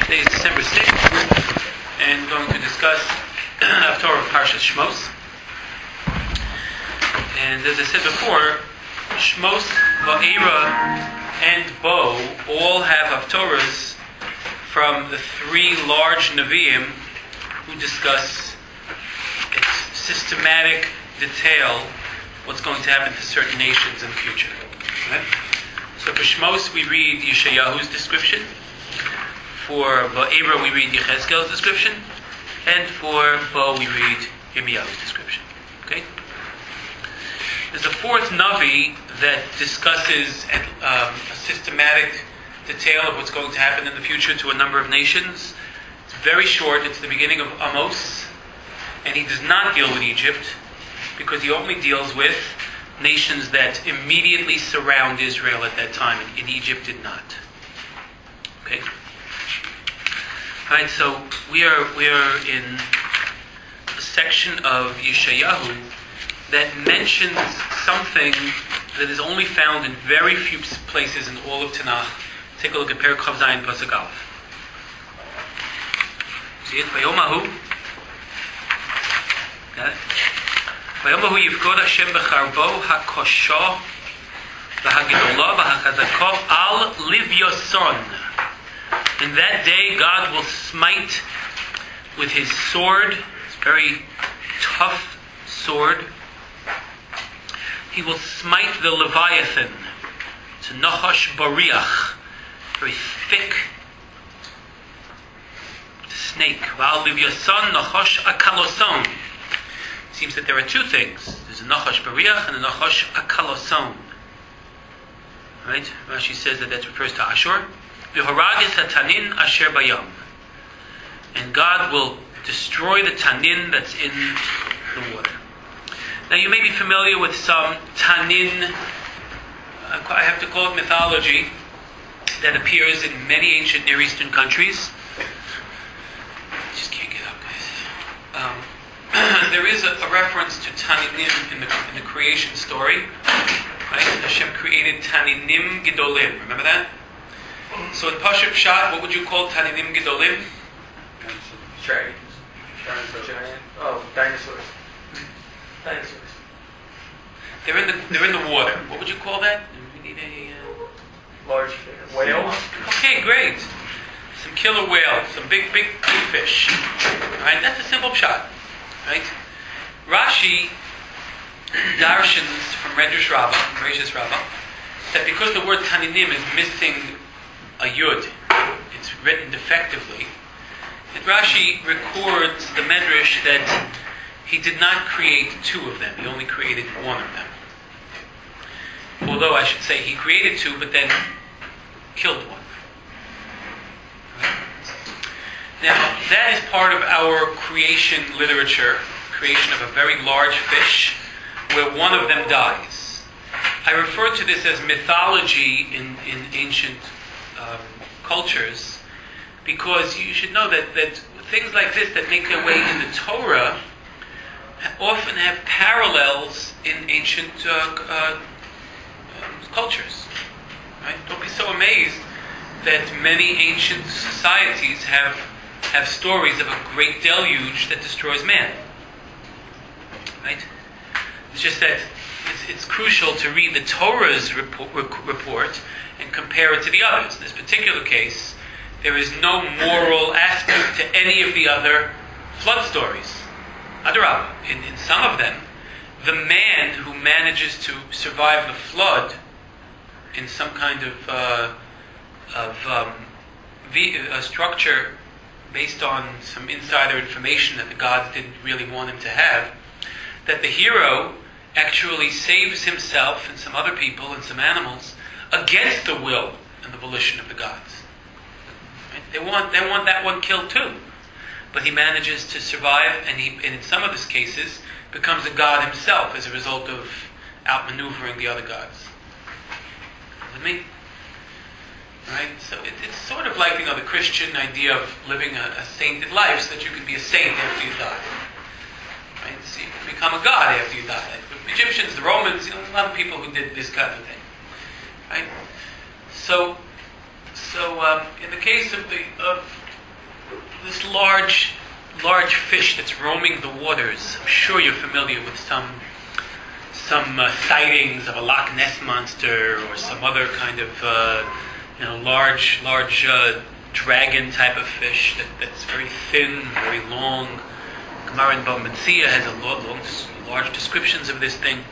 Today is December 6th, and we're going to discuss Haftorah of Parshas Shmos. And as I said before, Shmos, Va'era, and Bo all have Haftorahs from the three large Nevi'im who discuss in systematic detail what's going to happen to certain nations in the future. Right? So for Shmos we read Yeshayahu's description. For Va'era we read Yechezkel's description, and for Bo we read Yirmiyahu's description. Okay? There's a fourth Navi that discusses a systematic detail of what's going to happen in the future to a number of nations. It's very short. It's the beginning of Amos, and he does not deal with Egypt because he only deals with nations that immediately surround Israel at that time, and Egypt did not. Okay. Alright, so we are in a section of Yeshayahu that mentions something that is only found in very few places in all of Tanakh. Take a look at Perek Chav Zayin Pasuk Aleph. See it? Vayomahu. Got it? Vayomahu Yivgod Hashem Becharbo HaKosho VaHagedolah VaHachazako Al Livyoson. In that day, God will smite with his sword, it's a very tough sword. He will smite the Leviathan. It's a Nachash Bariach, very thick snake. Val Livyason Nachash Akaloson. It seems that there are two things. There's a Nachash Bariach and a Nachash Akaloson. Right? Rashi says that refers to Ashur. Hatanin asher bayam, and God will destroy the tanin that's in the water. Now you may be familiar with some tanin, I have to call it mythology, that appears in many ancient Near Eastern countries. Just can't get up, guys. There is a reference to taninim in the creation story. Right? Hashem created taninim gedolim. Remember that? So in Pashup Pshat, what would you call Taninim Gedolim? Dragons. Dinosaurs. Dinosaurs. They're in the water. What would you call that? We need a large whale. Okay, great. Some killer whales, some big fish. All right, that's a simple Pshat. Right? Rashi darshans from Redrash Rabbah, Bereshis Rabbah, that because the word Taninim is missing a yud, it's written defectively, and Rashi records the Medrash that he did not create two of them, he only created one of them. Although I should say he created two, but then killed one. Right? Now, that is part of our creation literature, creation of a very large fish, where one of them dies. I refer to this as mythology in ancient cultures, because you should know that things like this that make their way in the Torah often have parallels in ancient cultures. Right? Don't be so amazed that many ancient societies have stories of a great deluge that destroys man. Right? It's just that it's crucial to read the Torah's report and compare it to the others. In this particular case, there is no moral aspect to any of the other flood stories. Adarabah, in some of them, the man who manages to survive the flood in some kind of structure based on some insider information that the gods didn't really want him to have, that the hero actually saves himself and some other people and some animals against the will and the volition of the gods. Right? They want that one killed too, but he manages to survive, and in some of his cases becomes a god himself as a result of outmaneuvering the other gods. With me? Right? So it's sort of like the Christian idea of living a sainted life, so that you can be a saint after you die. Right? So you can become a god after you die. Like the Egyptians, the Romans, a lot of people who did this kind of thing. Right? So in the case of this large fish that's roaming the waters. I'm sure you're familiar with some sightings of a Loch Ness monster or some other kind of large dragon type of fish that's very thin, very long. Gemara in Bava Metzia has large descriptions of this thing.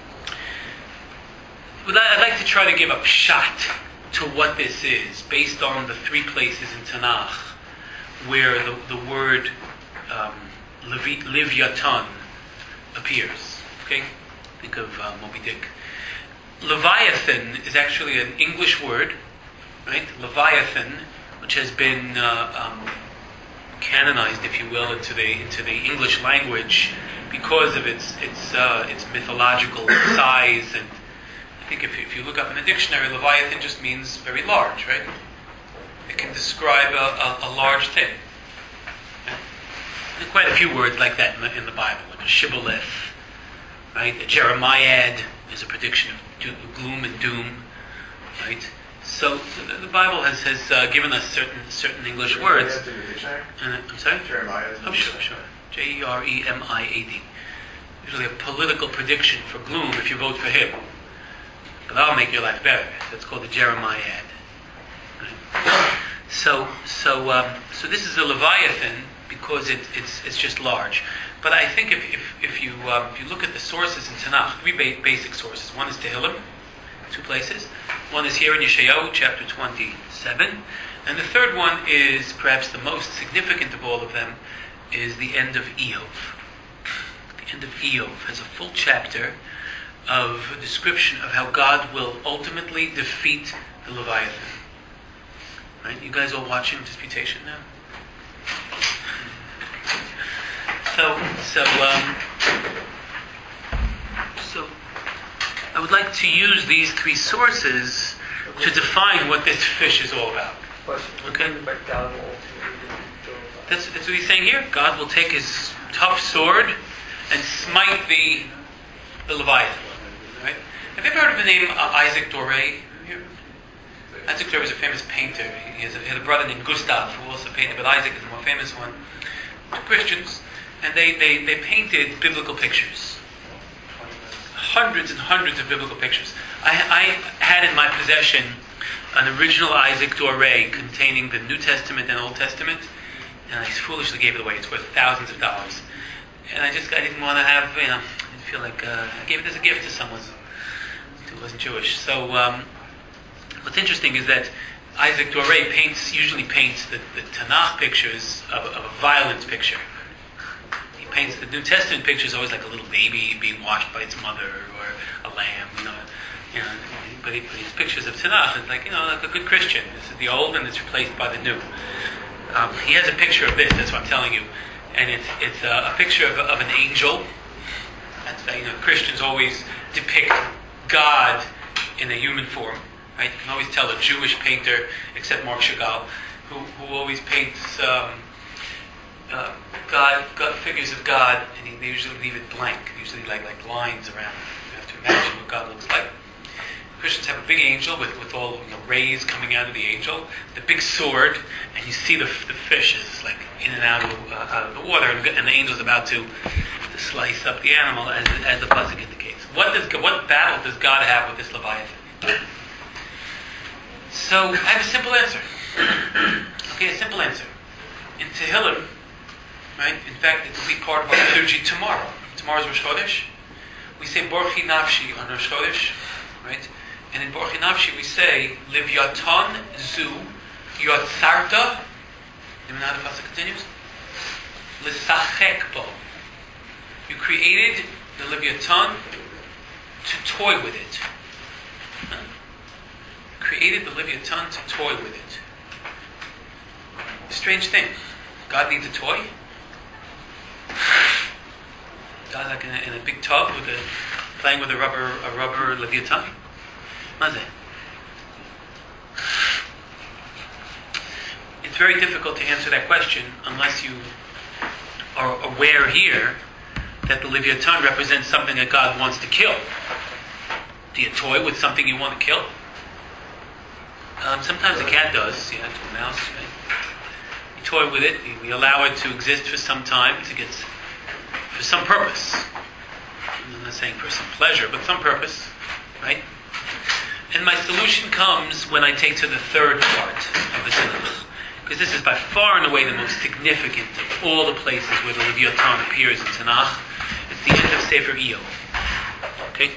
But I'd like to try to give a shot to what this is based on the three places in Tanakh where the word Leviathan appears. Okay? Think of Moby Dick. Leviathan is actually an English word, right? Leviathan, which has been canonized, if you will, into the English language because of its mythological size. And I think if you look up in the dictionary, Leviathan just means very large, right? It can describe a large thing. There are quite a few words like that in the Bible, like a shibboleth, right? A Jeremiad is a prediction of gloom and doom, right? So the Bible has given us certain English words. I'm sorry? Jeremiah. Oh, sure. Jeremiad. Usually a political prediction for gloom if you vote for him. But that'll make your life better. That's called the Jeremiad. Right? So this is a Leviathan because it's just large. But I think if you look at the sources in Tanakh, three basic sources. One is Tehillim, 2 places. One is here in Yeshayahu, chapter 27. And the third one is perhaps the most significant of all of them, is the end of Eov. The end of Eov has a full chapter of a description of how God will ultimately defeat the Leviathan. Right? You guys all watching Disputation now? So I would like to use these 3 sources to define what this fish is all about. Okay? That's what he's saying here. God will take his tough sword and smite the Leviathan. Right? Have you ever heard of the name Isaac Doré? Isaac Doré was a famous painter. He had a brother named Gustav who also painted, but Isaac is the more famous one. Christians, and they painted biblical pictures. Hundreds and hundreds of biblical pictures. I had in my possession an original Isaac Doré containing the New Testament and Old Testament, and I foolishly gave it away. It's worth thousands of dollars. And I didn't want to have, I didn't feel like, I gave it as a gift to someone who wasn't Jewish. So, what's interesting is that Isaac Doré usually paints the Tanakh pictures of a violent picture. He paints the New Testament pictures always like a little baby being washed by its mother or a lamb, But his pictures of Tanakh is like a good Christian. This is the old and it's replaced by the new. He has a picture of this. That's what I'm telling you, and it's a picture of an angel. That's Christians always depict God in a human form. Right? You can always tell a Jewish painter, except Marc Chagall, who always paints God figures of God, and they usually leave it blank, usually like lines around. You have to imagine what God looks like. Christians have a big angel with all rays coming out of the angel, the big sword, and you see the fishes like in and out of the water, and the angel's about to slice up the animal, as the pasuk indicates. What battle does God have with this Leviathan? So I have a simple answer. Okay, a simple answer. In Tehillim, right? In fact, it will be part of our liturgy tomorrow. Tomorrow's Rosh Chodesh. We say Borchi Nafshi on Rosh Chodesh, right? And in Borchi Nafshi we say Leviathan Zu Yotzarta. You know how the pasuk continues? L'sachek bo. You created the Leviathan to toy with it. Created the Leviathan to toy with it. Strange thing. God needs a toy. God like in a big tub playing with a rubber Leviathan. What's it? It's very difficult to answer that question unless you are aware here that the Leviathan represents something that God wants to kill. Do you toy with something you want to kill? Sometimes a cat does, to a mouse. Right? You toy with it. We allow it to exist for some time, for some purpose. I'm not saying for some pleasure, but some purpose, right? And my solution comes when I take to the third part of the Tanakh, because this is by far and away the most significant of all the places where the Leviathan appears in Tanakh. It's the end of Sefer Iyov. Okay?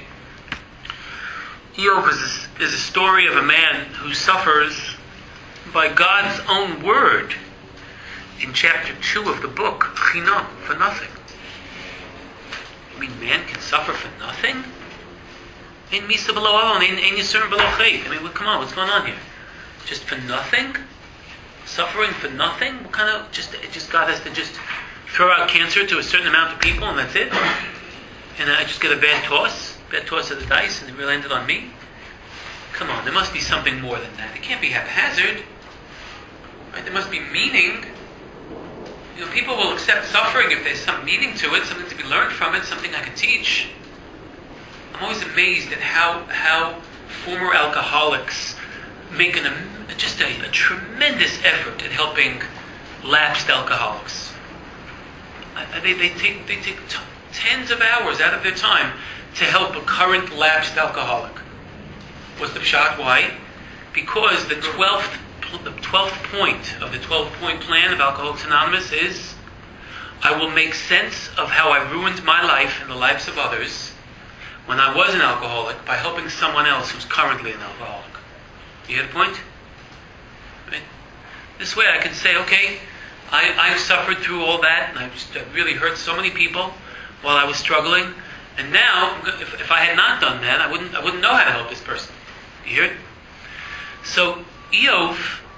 Iyov is a story of a man who suffers by God's own word in chapter 2 of the book, Chinam, for nothing. You mean man can suffer for nothing? Ein misa below avon, ein yisurim below chait. I mean, come on, what's going on here? Just for nothing? Suffering for nothing? What kind of, just God has to just throw out cancer to a certain amount of people and that's it? And I just get a bad toss of the dice, and it really ended on me? Come on, there must be something more than that. It can't be haphazard. Right? There must be meaning. You know, people will accept suffering if there's some meaning to it, something to be learned from it, something I can teach. I'm always amazed at how former alcoholics make a tremendous effort at helping lapsed alcoholics. They take tens of hours out of their time to help a current lapsed alcoholic. What's the pshat? Why? Because the 12th point of the 12-point plan of Alcoholics Anonymous is, I will make sense of how I ruined my life and the lives of others when I was an alcoholic by helping someone else who's currently an alcoholic. You hear the point? Right? This way I can say, okay, I suffered through all that, and I really hurt so many people while I was struggling, and now, if I had not done that, I wouldn't know how to help this person. You hear it? So Iyov,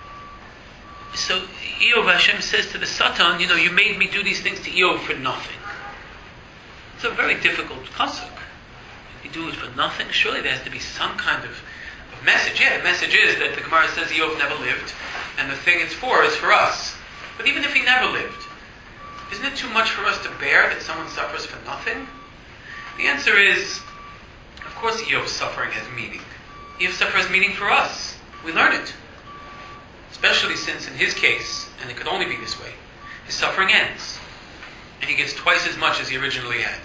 Hashem says to the Satan, you made me do these things to Iyov for nothing. It's a very difficult pasuk. You do it for nothing? Surely there has to be some kind of message. Yeah, the message is that the Gemara says Iyov never lived, and the thing it's for is for us. But even if he never lived, isn't it too much for us to bear that someone suffers for nothing? The answer is, of course Iyov's suffering has meaning. Iyov's suffering has meaning for us. We learn it. Especially since in his case, and it could only be this way, his suffering ends. And he gets twice as much as he originally had.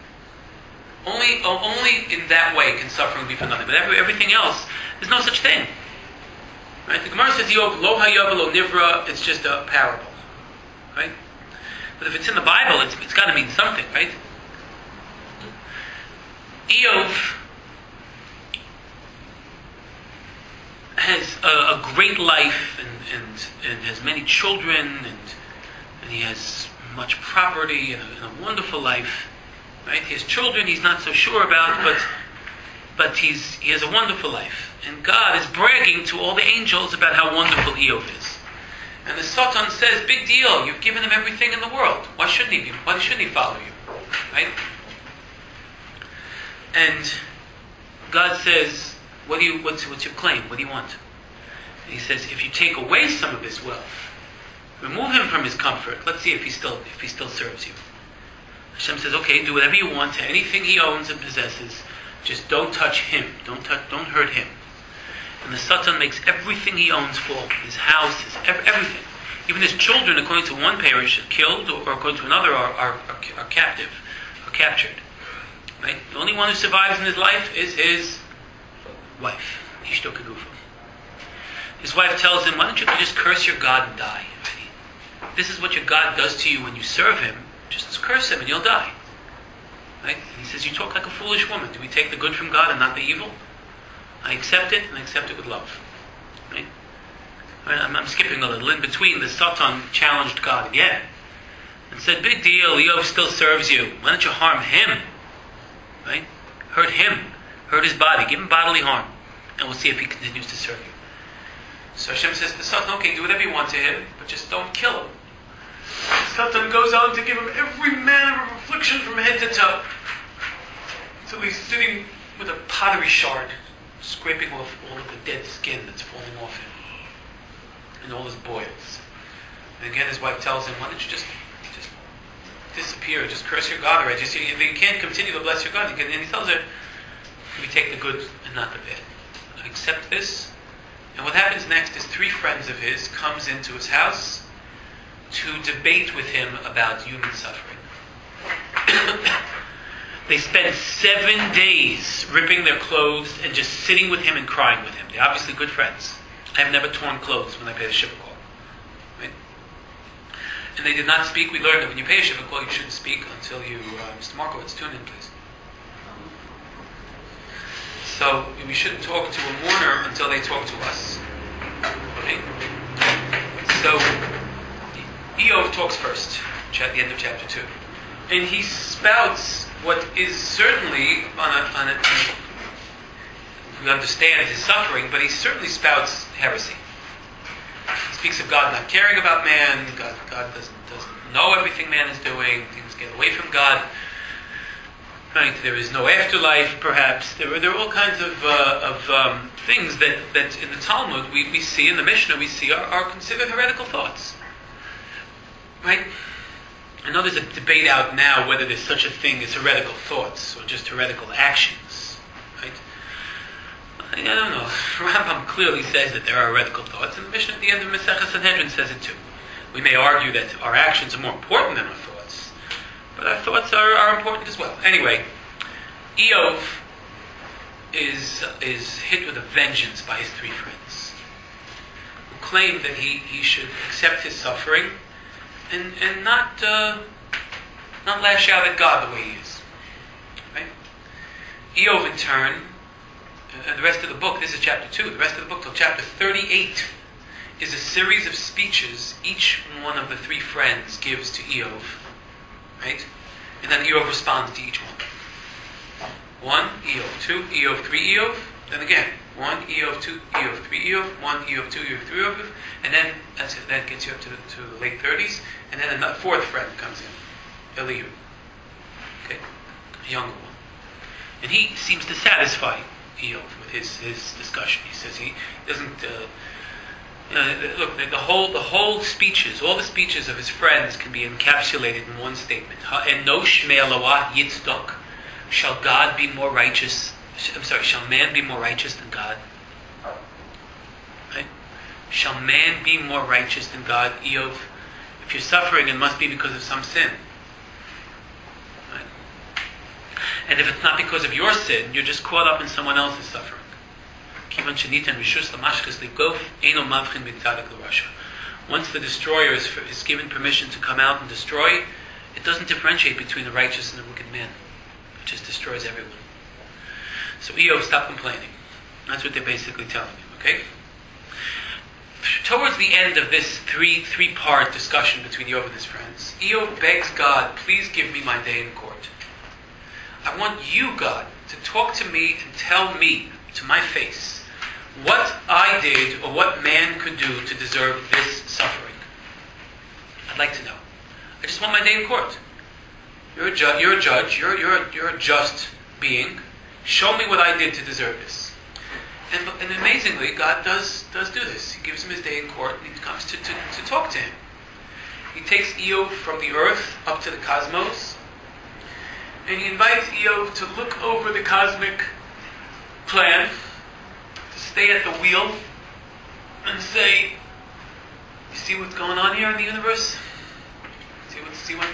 Only in that way can suffering be for nothing. But everything else, there's no such thing. Right? The Gemara says, Iyov, lo hayah v'lo nivra, it's just a parable. Right? But if it's in the Bible, it's got to mean something, right? Iyov has a great life and has many children and he has much property and a wonderful life. Right? He has children he's not so sure about, but he has a wonderful life. And God is bragging to all the angels about how wonderful Iyov is. And the Satan says, big deal, you've given him everything in the world. Why shouldn't he follow you? Right? And God says, what's your claim? What do you want? And he says, if you take away some of his wealth, remove him from his comfort, let's see if he still serves you. Hashem says, okay, do whatever you want to anything he owns and possesses, just don't touch him, don't hurt him. And the Satan makes everything he owns fall, his house, everything. Even his children, according to one parish, are killed, or according to another, are captive, are captured. Right? The only one who survives in his life is his wife, Ishto Kegufa. His wife tells him, why don't you just curse your God and die? Right? This is what your God does to you when you serve him. Just curse him and you'll die. Right? And he says, you talk like a foolish woman. Do we take the good from God and not the evil? I accept it, and I accept it with love. Right? I'm skipping a little. In between, the Satan challenged God again and said, big deal, Iyov still serves you. Why don't you harm him? Right? Hurt him. Hurt his body. Give him bodily harm. And we'll see if he continues to serve you. So Hashem says to the Satan, okay, do whatever you want to him, but just don't kill him. Satan goes on to give him every manner of affliction from head to toe. So he's sitting with a pottery shard, scraping off all of the dead skin that's falling off him, and all his boils. And again his wife tells him, why don't you just disappear, just curse your God already. If you can't continue to bless your God, and he tells her, we take the good and not the bad. I accept this. And what happens next is 3 friends of his comes into his house to debate with him about human suffering. They spent 7 days ripping their clothes and just sitting with him and crying with him. They're obviously good friends. I have never torn clothes when I paid a shiva call. Right? And they did not speak. We learned that when you pay a shiva call, you shouldn't speak until you... Mr. Markowitz, tune in, please. So we shouldn't talk to a mourner until they talk to us. Okay? So Eov talks first, at the end of chapter 2. And he spouts what is certainly we understand his suffering, but he certainly spouts heresy. He speaks of God not caring about man, God doesn't know everything man is doing, things get away from God. Right? There is no afterlife, perhaps. There are all kinds of things that in the Talmud we see, in the Mishnah we see are considered heretical thoughts. Right? I know there's a debate out now whether there's such a thing as heretical thoughts or just heretical actions. Right? I don't know. Rambam clearly says that there are heretical thoughts, and the Mishnah at the end of Masechah Sanhedrin says it too. We may argue that our actions are more important than our thoughts, but our thoughts are important as well. Anyway, Eov is hit with a vengeance by his 3 friends, who claim that he should accept his suffering and not lash out at God the way he is. Right? Eov, in turn, the rest of the book, this is chapter 2, the rest of the book till chapter 38 is a series of speeches each one of the 3 friends gives to Eov. Right? And then Eov responds to each one. 1, Eov, 2, Eov, 3, Eov, then again, 1, Eov, 2, Eov, 3, Eov, 1, Eov, 2, Eov, 3, Eov, and then that gets you up to the late 30s, and then a 4th friend comes in, Elihu, okay, a younger one. And he seems to satisfy Eov with his discussion. He says he doesn't, look, the whole speeches, all the speeches of his friends can be encapsulated in one statement. Enosh me'Eloah yitzdak. Shall God be more righteous? Shall man be more righteous than God? Right? Shall man be more righteous than God? Eov, if you're suffering, it must be because of some sin. Right? And if it's not because of your sin, you're just caught up in someone else's suffering. Once the destroyer is given permission to come out and destroy, it doesn't differentiate between the righteous and the wicked man. It just destroys everyone. So Eov, stop complaining. That's what they're basically telling him, okay? Towards the end of this three-part discussion between Eov and his friends, Eov begs God, please give me my day in court. I want you, God, to talk to me and tell me to my face what I did or what man could do to deserve this suffering. I'd like to know. I just want my day in court. You're a judge. You're a just being. Show me what I did to deserve this. And amazingly, God does do this. He gives him his day in court, and he comes to talk to him. He takes Eov from the earth up to the cosmos, and he invites Eov to look over the cosmic plan, to stay at the wheel, and say, "You see what's going on here in the universe? See what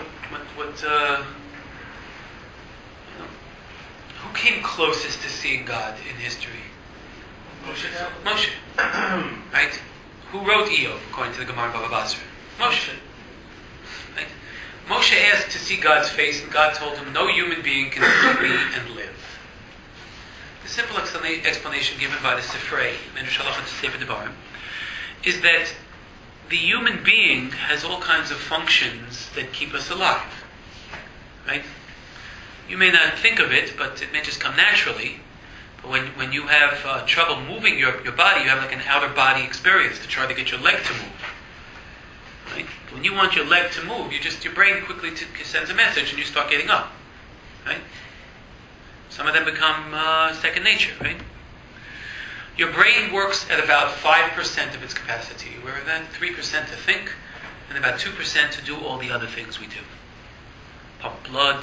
who came closest to seeing God in history? Moshe. Right? Who wrote Eov, according to the Gemara in Baba Basra? Moshe. Right? Moshe asked to see God's face, and God told him, no human being can see me and live. The simple explanation given by the Sifrei, Medrash Halacha Sefer Devarim, is that the human being has all kinds of functions that keep us alive. Right? You may not think of it, but it may just come naturally. But when you have trouble moving your body, you have like an outer body experience to try to get your leg to move. Right? When you want your leg to move, your brain quickly sends a message and you start getting up. Right? Some of them become second nature, right? Your brain works at about 5% of its capacity, where about 3% to think, and about 2% to do all the other things we do. Pump blood,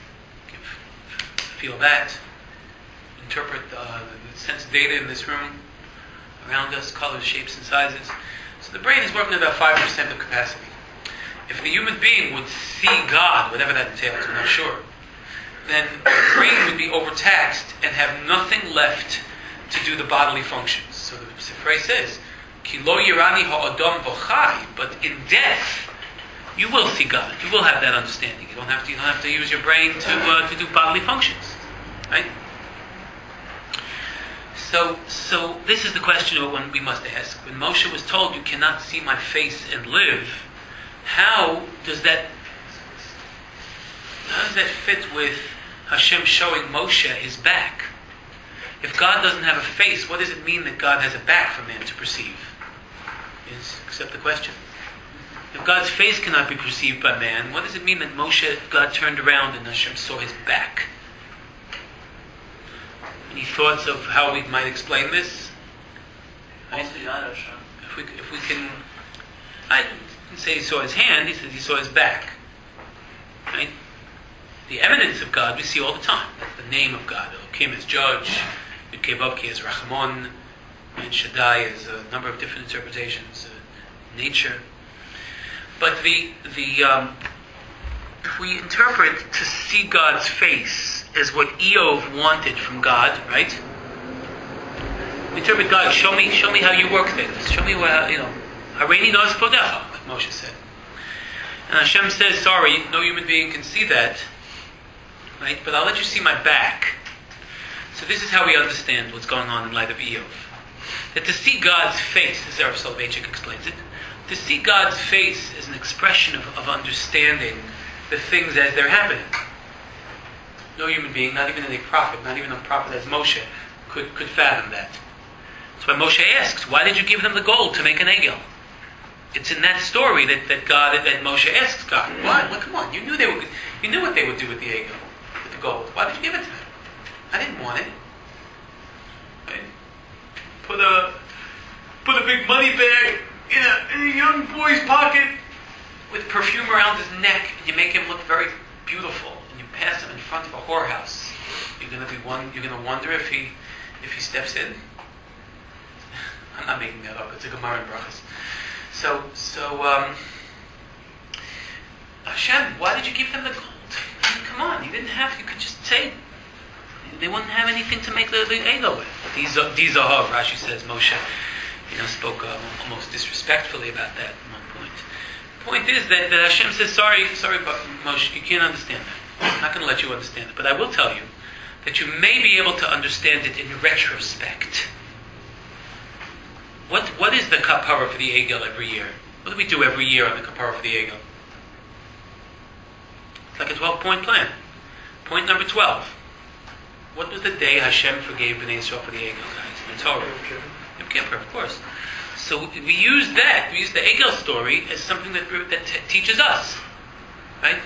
feel that, interpret, sense data in this room, around us, colors, shapes, and sizes. So the brain is working at about 5% of capacity. If the human being would see God, whatever that entails, we're not sure, then the brain would be overtaxed and have nothing left to do the bodily functions. So the phrase says, Ki lo yirani ha'adam v'chai, but in death, you will see God. You will have that understanding. You don't have to use your brain to do bodily functions, right? So this is the question of one we must ask. When Moshe was told, "You cannot see my face and live," how does that fit with Hashem showing Moshe his back? If God doesn't have a face, what does it mean that God has a back for man to perceive? Accept the question. If God's face cannot be perceived by man, what does it mean that God turned around and Hashem saw his back? Any thoughts of how we might explain this? Right? If we can, I didn't say he saw his hand, he said he saw his back. Right? The eminence of God we see all the time. That's the name of God. Elohim as judge, Yud-Kei-Vav-Kei as Rachmon, and Shaddai as a number of different interpretations, nature. But if we interpret to see God's face as what Eov wanted from God, right? We interpret God, show me how you work things. Show me Hareini nos podecha, like Moshe said. And Hashem says, sorry, no human being can see that, right? But I'll let you see my back. So this is how we understand what's going on in light of Eov. That to see God's face, as Rav Soloveitchik explains it, to see God's face is an expression of understanding the things as they're happening. No human being, not even a prophet, not even a prophet as Moshe, could fathom that. That's why Moshe asks, why did you give them the gold to make an egel? It's in that story that Moshe asks God, why? Well, come on, you knew what they would do with the egel, with the gold. Why did you give it to them? I didn't want it. Right? Put a big money bag in a young boy's pocket with perfume around his neck, and you make him look very beautiful, and you pass him in front of a whorehouse. You're going to wonder if he steps in. I'm not making that up. It's a Gemara in Brachos. So Hashem, why did you give them the gold? I mean, come on, you didn't have. You could just say. They wouldn't have anything to make the egel with. Dizahav, Rashi says, Moshe, spoke almost disrespectfully about that at one point. The point is that Hashem says, sorry, but Moshe, you can't understand that. I'm not going to let you understand it, but I will tell you that you may be able to understand it in retrospect. What is the kapara for the egel every year? What do we do every year on the kapara for the egel? It's like a 12-point plan. Point number 12. What was the day Hashem forgave Bnei Yisrael for the egel, guys? The Torah. Yom Kippur, of course. So we use the egel story as something that teaches us, right?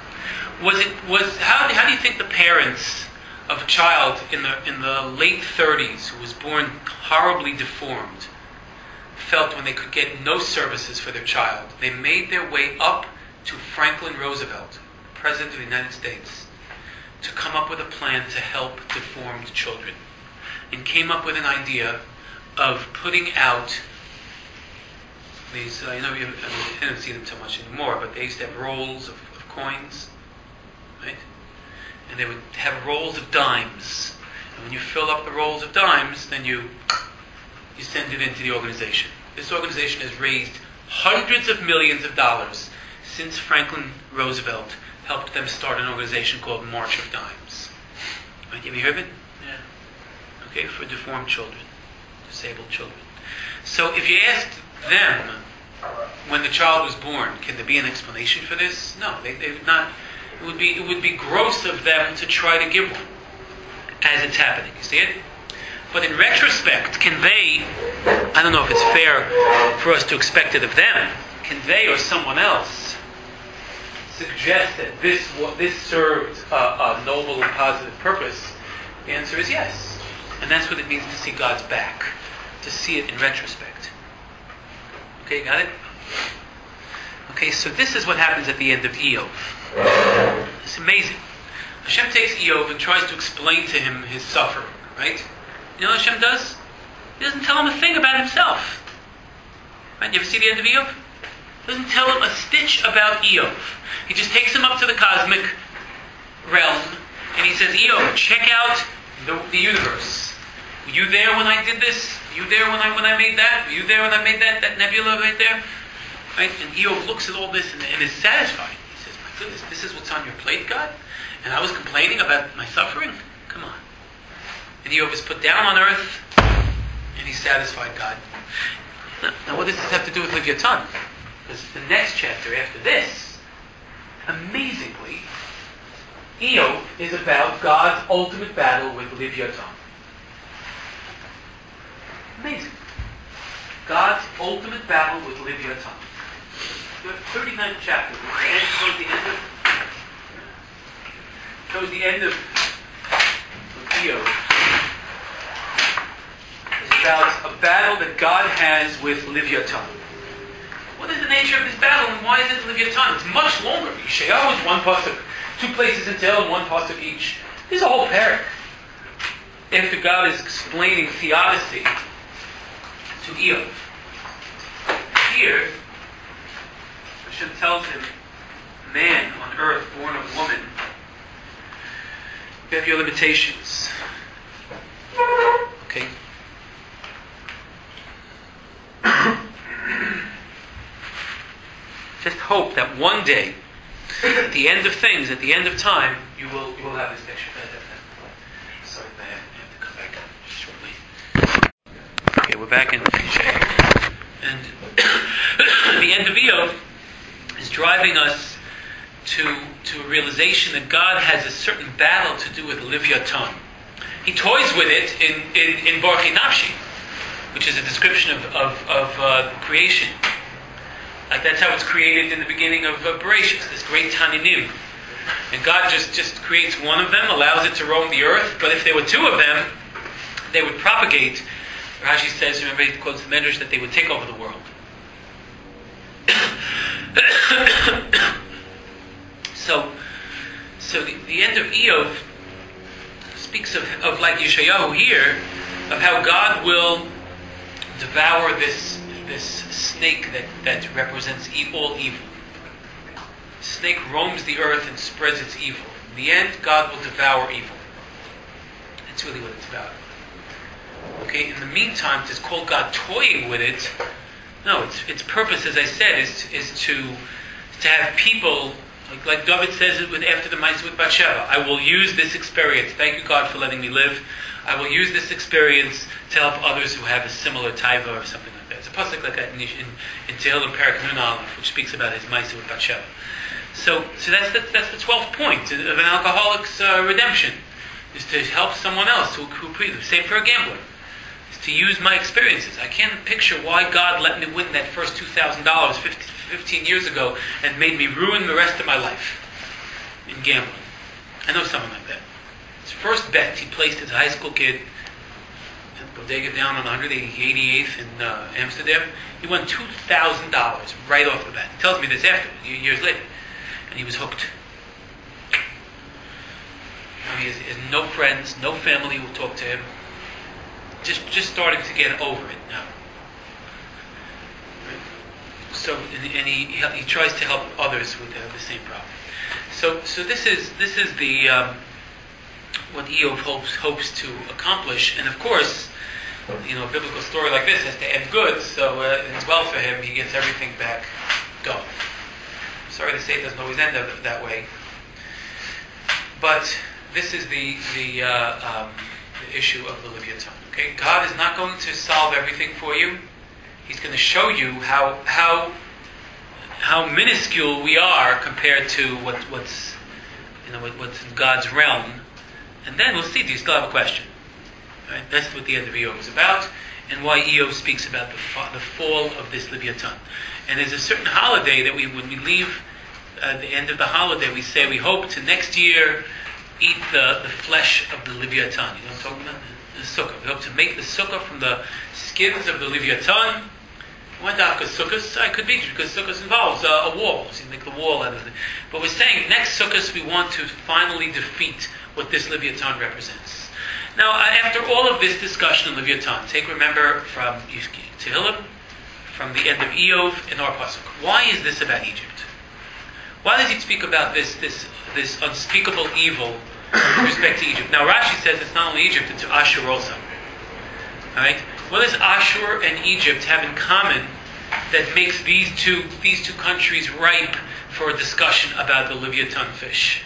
How do you think the parents of a child in the late 30s who was born horribly deformed felt when they could get no services for their child? They made their way up to Franklin Roosevelt, President of the United States, to come up with a plan to help deformed children, and came up with an idea of putting out these, I don't see them so much anymore, but they used to have rolls of coins, right? And they would have rolls of dimes. And when you fill up the rolls of dimes, then you send it into the organization. This organization has raised hundreds of millions of dollars since Franklin Roosevelt helped them start an organization called March of Dimes. Right? Have you heard of it? Yeah. Okay, for deformed children, disabled children. So if you asked them when the child was born, can there be an explanation for this? No, they would not. It would be gross of them to try to give one as it's happening. You see it? But in retrospect, can they, I don't know if it's fair for us to expect it of them, can they or someone else suggest that this served a noble and positive purpose? The answer is yes. And that's what it means to see God's back, to see it in retrospect. Okay, got it? Okay, so this is what happens at the end of Eov. It's amazing. Hashem takes Eov and tries to explain to him his suffering, right? You know what Hashem does? He doesn't tell him a thing about himself. Right? You ever see the end of Eov? Doesn't tell him a stitch about Eov. He just takes him up to the cosmic realm, and he says, Eov, check out the universe. Were you there when I did this? Were you there when I made that? Were you there when I made that nebula right there? Right? And Eov looks at all this and is satisfied. He says, my goodness, this is what's on your plate, God? And I was complaining about my suffering? Come on. And Eov is put down on earth, and he's satisfied, God. Now what does this have to do with Leviathan? Because the next chapter after this, amazingly, Eov is about God's ultimate battle with Leviathan. Amazing. God's ultimate battle with Leviathan. The 39th chapter, towards the end of Eov, is about a battle that God has with Leviathan. What is the nature of this battle, and why is it Leviathan? It's much longer. Yeshayahu is one pasuk, 2 places in Tehillim, and 1 pasuk each. There's a whole parak. After God is explaining theodicy to Eov, here Hashem tells him, man on earth, born of woman, you have your limitations. Okay? Just hope that one day, at the end of things, at the end of time, you will have this picture. Sorry, I have to come back shortly. Okay, we're back in Yeshayahu. And the end of Eov is driving us to a realization that God has a certain battle to do with Leviathan. He toys with it in Baruch Nafshi, which is a description of creation. Like that's how it's created in the beginning of Bereshit, this great Taninim. And God just creates one of them, allows it to roam the earth, but if there were 2 of them, they would propagate. Rashi says, remember he quotes the Medrash, that they would take over the world. So the end of Eov speaks of like Yeshayahu here, of how God will devour this snake that represents all evil. The snake roams the earth and spreads its evil. In the end, God will devour evil. That's really what it's about. Okay, in the meantime, it's called God toying with it. No, its purpose, as I said, is to have people, like David says it after the Ma'aseh with Bathsheba, I will use this experience. Thank you, God, for letting me live. I will use this experience to help others who have a similar taiva or something like that. It's a pasuk like that in Tehillim Perek Nun Aleph, which speaks about his Ma'aseh with Bathsheba. So that's the 12th point of an alcoholic's redemption, is to help someone else who same for a gambler, is to use my experiences. I can't picture why God let me win that first $2,000 15 years ago and made me ruin the rest of my life in gambling. I know someone like that. His first bet he placed as a high school kid at Bodega down on 188th in Amsterdam. He won $2,000 right off the bat. He tells me this after, years later. And he was hooked. Now he has no friends, no family who will talk to him. Just starting to get over it now. So, and he tries to help others with the same problem. So this is the what Eov hopes to accomplish, and of course, a biblical story like this has to end good. So it's well for him; he gets everything back going. I'm sorry to say it doesn't always end up that way, but this is the issue of the Leviathan. Okay, God is not going to solve everything for you. He's going to show you how minuscule we are compared to what's in God's realm, and then we'll see. Do you still have a question? Right? That's what the end of Eov is about, and why Eov speaks about the fall of this Leviathan. And there's a certain holiday that when we leave the end of the holiday, we say we hope to next year eat the flesh of the Leviathan. You know what I'm talking about? The sukkah. We hope to make the sukkah from the skins of the Leviathan. Why dafka sukkahs? It could be because sukkahs involves a wall. So you make the wall out of it. But we're saying next sukkahs we want to finally defeat what this Leviathan represents. Now, after all of this discussion of Leviathan, remember from Tehillim, from the end of Eov in our pasuk. Why is this about Egypt? Why does he speak about this unspeakable evil with respect to Egypt? Now Rashi says it's not only Egypt, it's Ashur also. Alright? What does Ashur and Egypt have in common that makes these two countries ripe for a discussion about the Leviathan fish?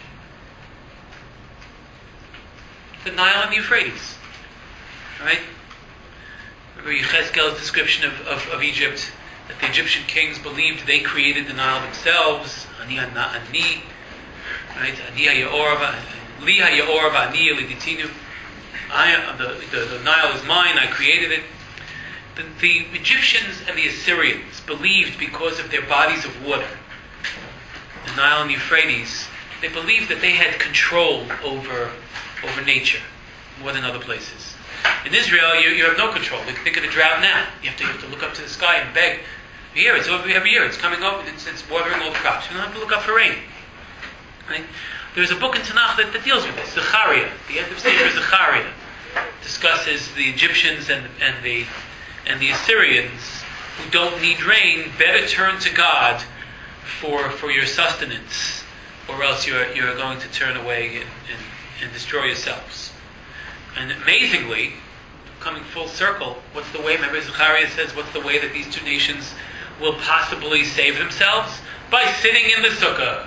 The Nile and the Euphrates. Alright? Remember Yechezkel's description of Egypt, that the Egyptian kings believed they created the Nile themselves. Ani, right? Ani ha'ya'orava, li ha'ya'orava, ani eliditinu. The Nile is mine, I created it. The Egyptians and the Assyrians believed, because of their bodies of water, the Nile and the Euphrates, they believed that they had control over nature more than other places. In Israel, you have no control. Think of the drought now. You have to look up to the sky and beg. Here, it's over every year. It's coming up. It's watering all the crops. You don't have to look up for rain. Right? There's a book in Tanakh that deals with this. Zechariah, the end of Sefer Zechariah, discusses the Egyptians and the Assyrians who don't need rain. Better turn to God for your sustenance, or else you're going to turn away and destroy yourselves. And amazingly, coming full circle, what's the way? Remember, Zechariah says, what's the way that these two nations will possibly save themselves? By sitting in the sukkah.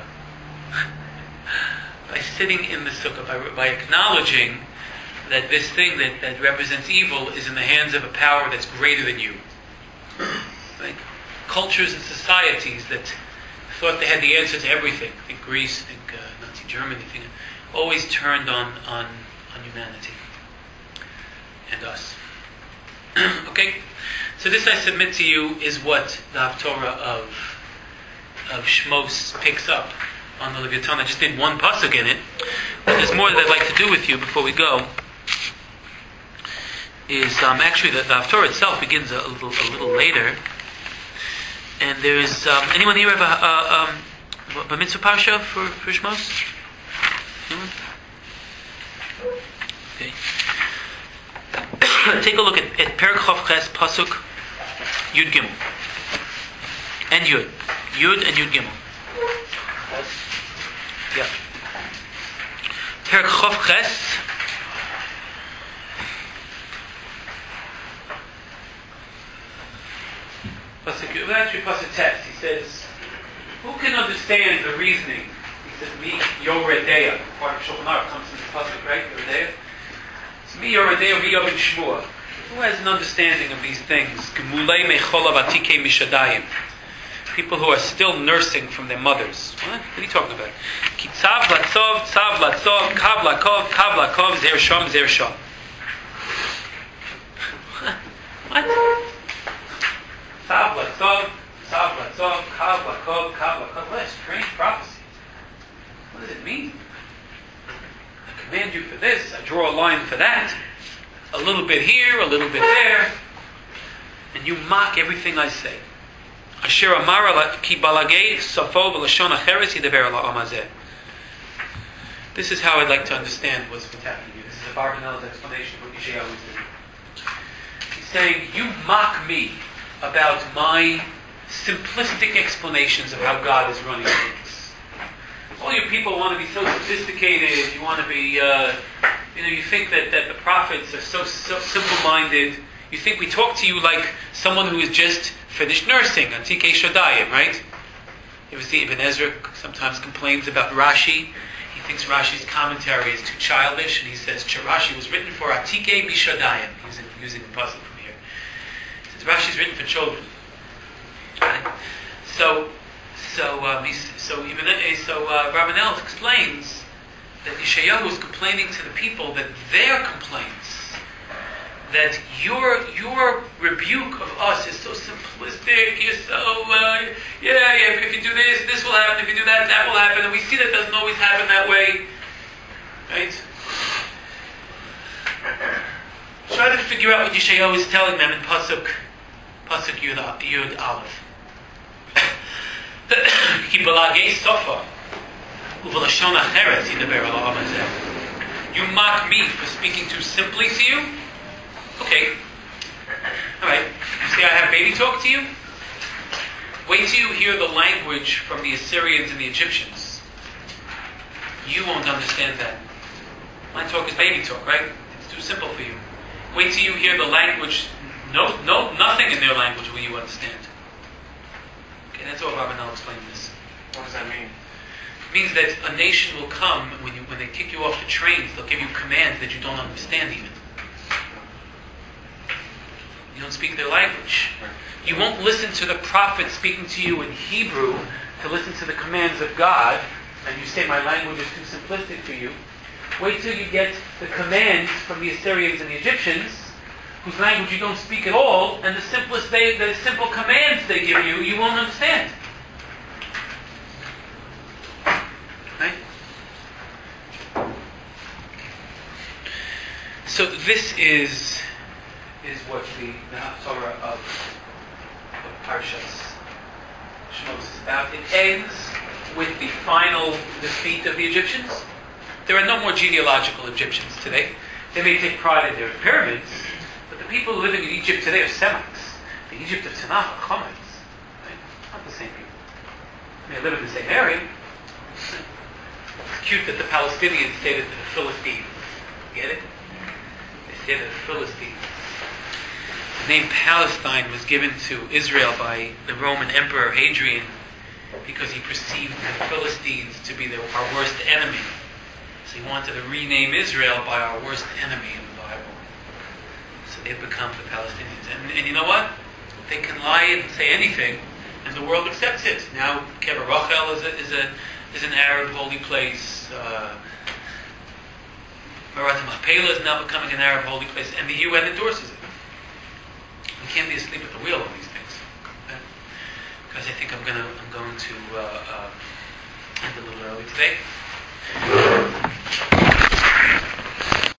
By sitting in the sukkah, by acknowledging that this thing that represents evil is in the hands of a power that's greater than you. Right? Cultures and societies that thought they had the answer to everything, think Greece, think Nazi Germany, always turned on humanity and us. Okay? So this, I submit to you, is what the Haftorah of Shmos picks up on the Leviathan. I just did one pasuk in it, but there's more that I'd like to do with you before we go. Is actually the Haftorah itself begins a little later, and there's anyone here have a mitzvah parsha for Shmos? Okay. Take a look at Perek Chav Ches pasuk Yud Gimel and Yud and Yud Gimel. Yeah. Perek Chav Ches. Actually, Pasuk Tes. He says, "Who can understand the reasoning?" He says, "Me, Yoredeya." Part of Shulchan Aruch comes from the pasuk, right? Yoredeya. It's me, Yoredeya, me, Yovin Shmua. Who has an understanding of these things? Gemulei mecholav atike mishadayim. People who are still nursing from their mothers. What are you talking about? Ki tzav latzov, kav lakov, zer sham. What? Tzav latzov, kav lakov. What a strange prophecy. What does it mean? I command you for this, I draw a line for that. A little bit here, a little bit there. And you mock everything I say. Asher amar ki balagei safo v'lashon acheres yidaber ala amazeh. This is how I'd like to understand what's happening here. This is Abarbanel's explanation of what Yeshayahu is doing. He's saying, you mock me about my simplistic explanations of how God is running things. All you people want to be so sophisticated. You want to be, you think that the prophets are so simple-minded. You think we talk to you like someone who has just finished nursing, Antike Shodayim, right? You ever see Ibn Ezra sometimes complains about Rashi. He thinks Rashi's commentary is too childish, and he says Rashi was written for Atike Mishodayim. He's using the puzzle from here. He says Rashi's written for children. Right? So Abarbanel explains that Yeshayahu is complaining to the people that their complaints, that your rebuke of us is so simplistic. You're so if you do this will happen. If you do that will happen. And we see that doesn't always happen that way, right? Try to figure out what Yeshayahu is telling them in pasuk Yud Aleph. You mock me for speaking too simply to you? Okay. Alright. You say I have baby talk to you? Wait till you hear the language from the Assyrians and the Egyptians. You won't understand that. My talk is baby talk, right? It's too simple for you. Wait till you hear the language. Nothing in their language will you understand. Okay, that's all Rabbanel explained this. What does that mean? It means that a nation will come when they kick you off the trains. They'll give you commands that you don't understand even. You don't speak their language. You won't listen to the prophet speaking to you in Hebrew to listen to the commands of God, and you say my language is too simplistic for you. Wait till you get the commands from the Assyrians and the Egyptians, whose language you don't speak at all, and the simple commands they give you, you won't understand. Right? So this is what the Haftorah of Parshas Shmos is about. It ends with the final defeat of the Egyptians. There are no more genealogical Egyptians today. They may take pride in their pyramids, but the people living in Egypt today are Semites. The Egypt of Tanakh are Chamites. Right? Not the same people. They live in the same area. It's cute that the Palestinians say that the Philistines. Get it? They say that the Philistines. The name Palestine was given to Israel by the Roman Emperor Hadrian because he perceived the Philistines to be our worst enemy. So he wanted to rename Israel by our worst enemy in the Bible. So they've become the Palestinians. And you know what? They can lie and say anything, and the world accepts it. Now, Kever Rachel is an Arab holy place. Marat Machpelah is now becoming an Arab holy place, and the UN endorses it. You can't be asleep at the wheel on these things, okay? Because I think I'm going to end a little early today.